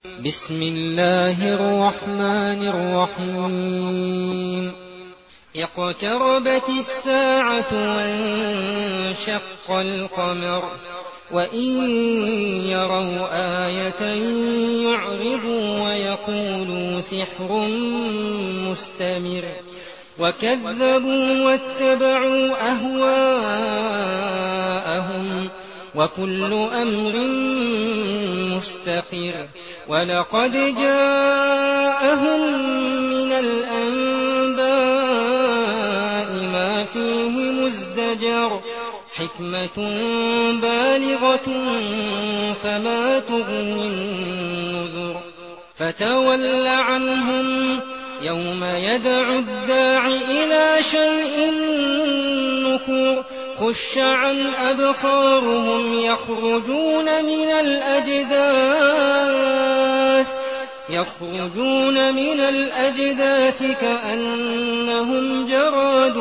بسم الله الرحمن الرحيم اقتربت الساعة وانشق القمر وإن يروا آية يعرضوا ويقولوا سحر مستمر وكذبوا واتبعوا أهواءهم وكل أمر مستقر ولقد جاءهم من الأنباء ما فيه مزدجر حكمة بالغة فما تغني النذر فتول عنهم يوم يدعو الداع إلى شيء نكر خش عن أبصارهم يخرجون من الأجداث كأنهم جراد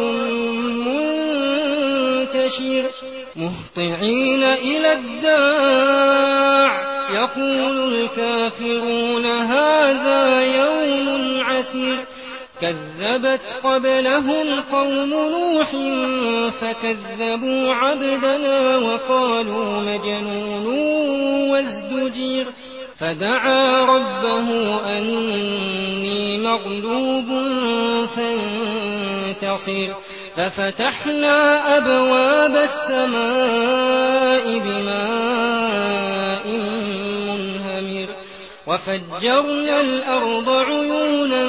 منتشر مهطعين إلى الداع يقول الكافرون هذا يوم عسير كذبت قبلهم قوم نوح فكذبوا عبدنا وقالوا مجنون وازدجر فدعا ربه أني مغلوب فانتصر ففتحنا أبواب السماء بماء منهمر وفجرنا الأرض عيونا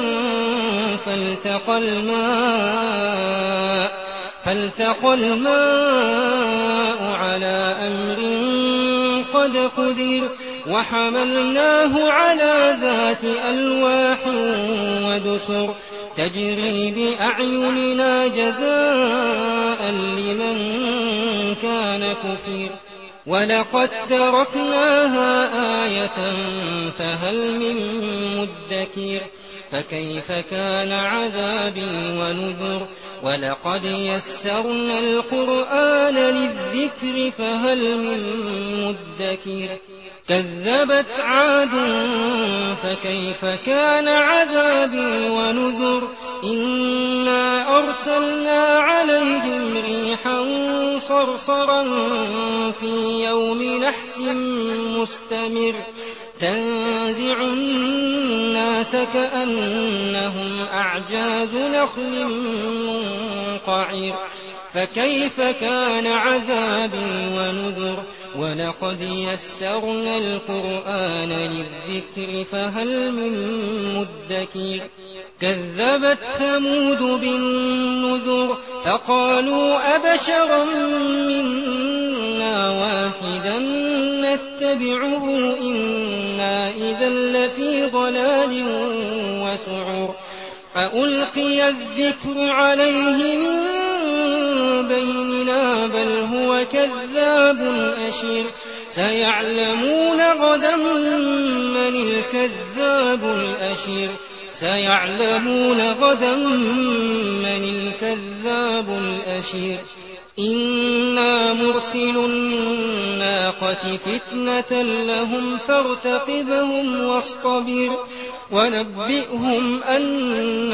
فالتقى الماء على أمر قد قدر وحملناه على ذات ألواح ودسر تجري بأعيننا جزاء لمن كان كفر ولقد تركناها آية فهل من مدكر فكيف كان عذابي ونذر ولقد يسرنا القرآن للذكر فهل من مدكر كذبت عاد فكيف كان عذابي ونذر إنا أرسلنا عليهم ريحا صرصرا في يوم نحس مستمر تنزع الناس كأنهم أعجاز نخل منقعر فكيف كان عذابي ونذر ولقد يسرنا القرآن للذكر فهل من مدكر كذبت ثمود بالنذر فقالوا أبشرا منا واحدا نتبعه إنا إذا لفي ضلال وسعر أألقي الذكر عليه من بيننا بل هو كذاب أشر سيعلمون غدا من الكذاب الأشر إنا مرسل الناقة فتنة لهم فارتقبهم واصطبر ونبئهم أن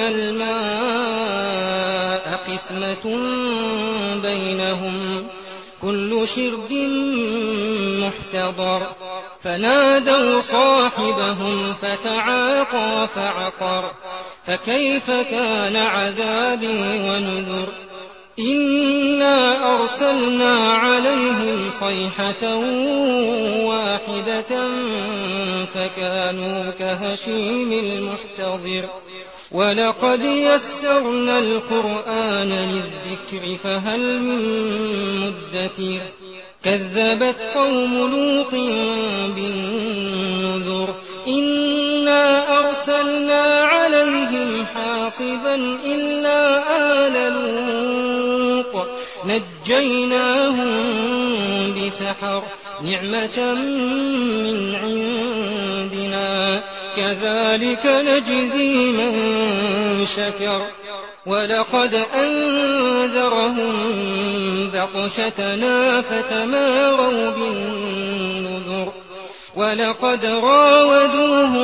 الماء قسمة بينهم كل شرب محتضر فنادوا صاحبهم فتعاطى فعقر فكيف كان عذابي ونذر إنا أرسلنا عليهم صيحة واحدة فكانوا كهشيم المحتضر ولقد يسرنا القرآن للذكر فهل من مدكر كذبت قوم لوط بالنذر إنا أرسلنا عليهم حاصبا إلا آل لوط نجيناهم بسحر نعمة من عندنا كذلك نجزي من شكر ولقد أنذرهم بطشتنا فتماروا بالنذر ولقد راودوه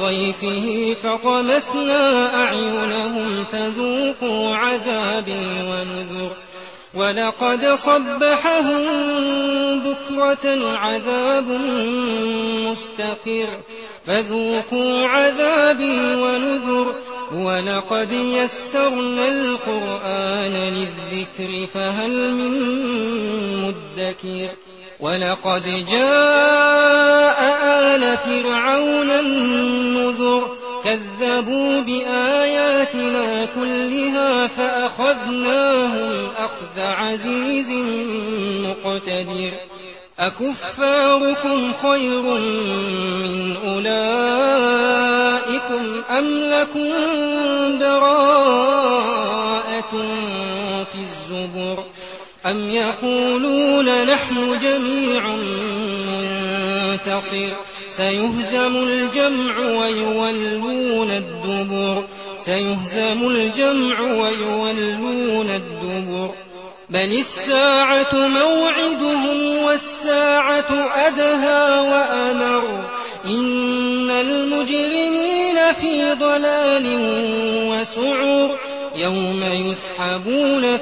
ضيفه فطمسنا أعينهم فذوقوا عذابي ونذر ولقد صبحهم بكرة عذاب مستقر فذوقوا عذابي ونذر ولقد يسرنا القرآن للذكر فهل من مدكر ولقد جاء آل فرعون النذر كذبوا بآياتنا كلها فأخذناهم أخذ عزيز مقتدر أكفاركم خير من أولئكم أم لكم براءة في الزبر أم يقولون نحن جميع منتصر سيهزم الجمع ويولون الدبر بل الساعة موعدهم والساعة أدهى وأمر إن المجرمين في ضلال وسعر يوم يسحبون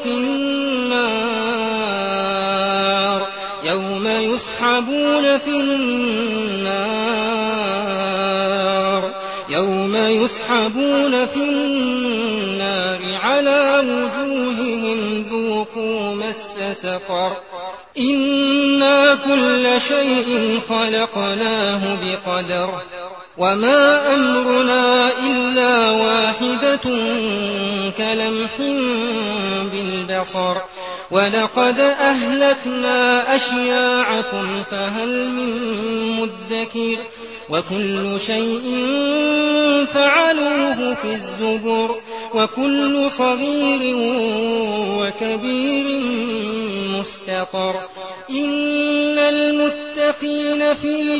في النار على وجوههم ذوقوا مس سقر إنا كل شيء خلقناه بقدر وما أمرنا إلا واحدة كلمح بالبصر ولقد أهلكنا أشياعكم فهل من مدكر وكل شيء فعلوه في الزبر وكل صغير وكبير مستقر إن المتقين في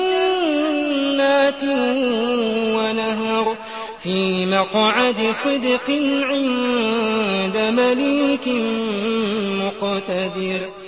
جنات ونهر في مقعد صدق عند مليك مقتدر